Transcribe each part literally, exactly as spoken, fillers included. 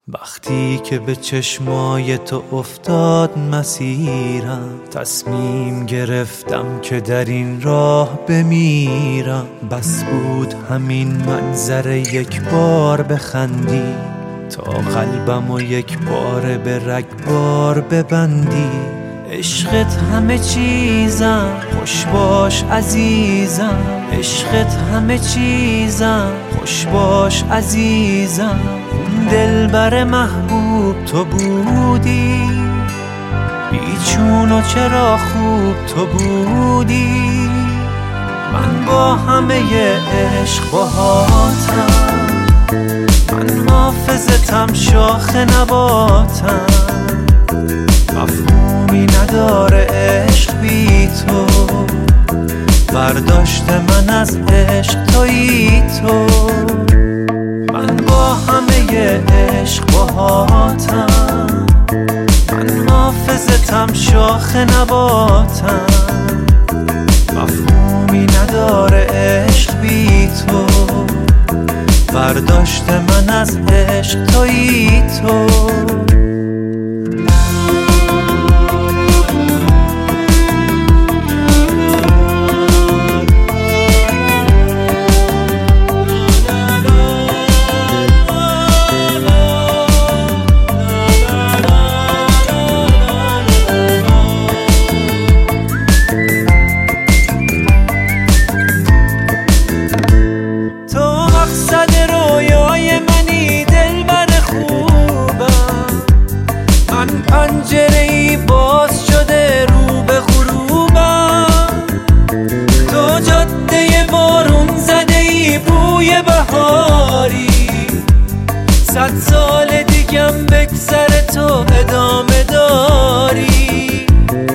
وقتی که به چشمای تو افتاد مسیرم، تصمیم گرفتم که در این راه بمیرم. بس بود همین منظر یک بار بخندی، تا قلبم و یک بار به رگبار ببندی. عشقت همه چیزم، خوش باش عزیزم. عشقت همه چیزم، خوش باش عزیزم. اون دلبر محبوب تو بودی، بیچون و چرا خوب تو بودی. من با همه عشق باهاتم، من حافظتم شاخ نباتم. مفهومی نداره عشق بی تو، برداشت من از عشق تویی تو. من با همه عشق باهاتم، من حافظتم شاخ نباتم. مفهومی نداره عشق بی تو، برداشت من از عشق تویی تو. پنجره‌ای باز شده رو به غروبم، تو جاده بارون زده‌ای بوی بهاری. صد سال دیگم بگذره تو ادامه داری.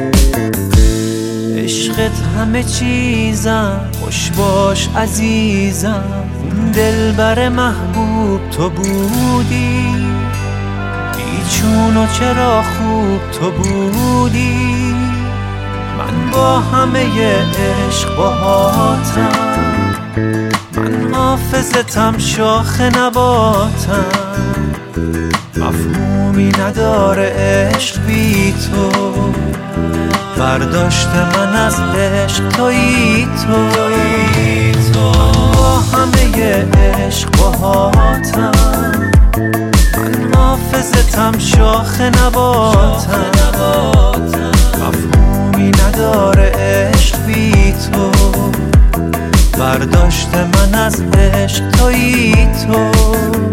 عشقت همه چیزم، خوش باش عزیزم. اون دلبر محبوب تو بودی، چون و چرا خوب تو بودی. من با همه عشق باهاتم، من حافظتم شاخ نباتم. مفهومی نداره عشق بی تو، برداشت من از عشق تویی تو. من با همه عشق باهاتم، من حافظتم شاخ نباتم. مفهومی نداره عشق بی تو، برداشت من از عشق تویی تو.